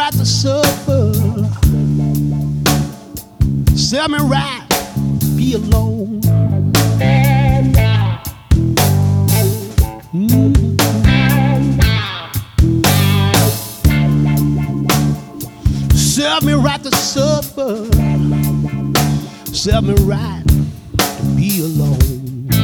right to suffer. Serve me right, be alone. Serve me right to suffer. Serve me right to be alone.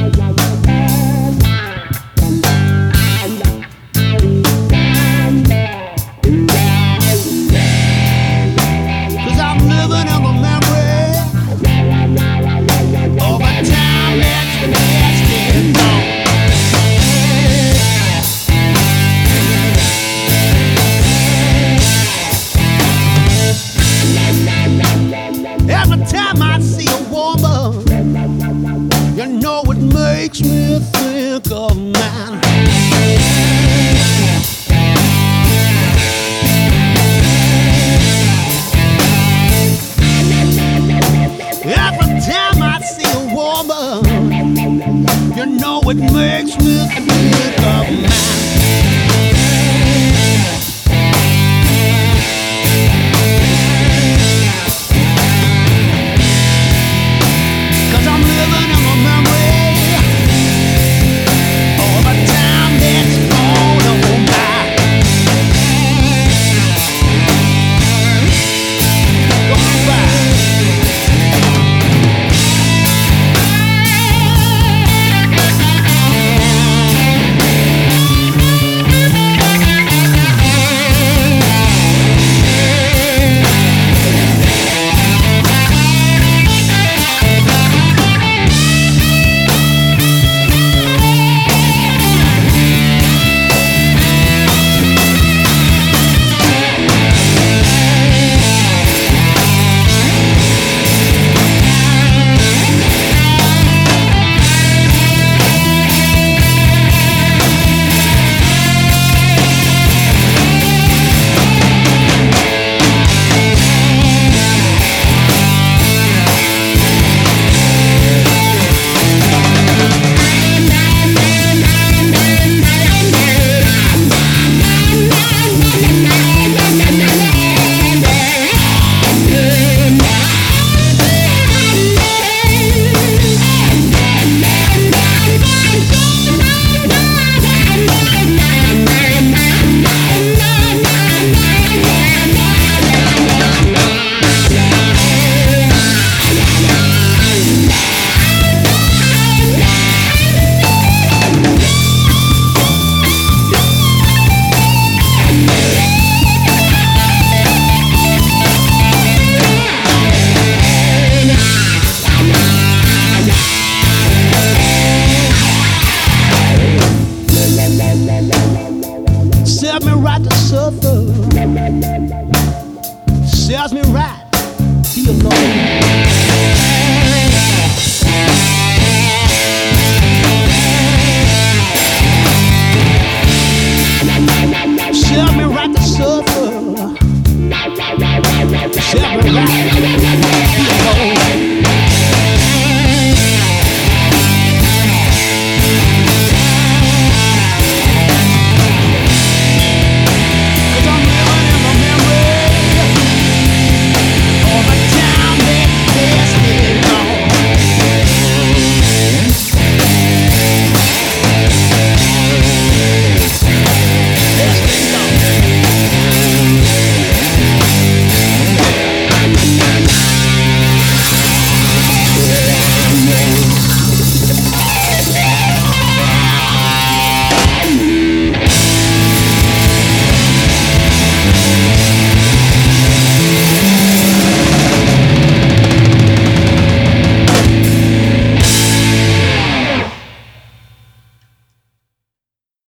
Every time I see a woman, you know it makes me think of man. Every time I see a woman, you know it makes me think of man. Serve me right to suffer. Serves me right, be alone.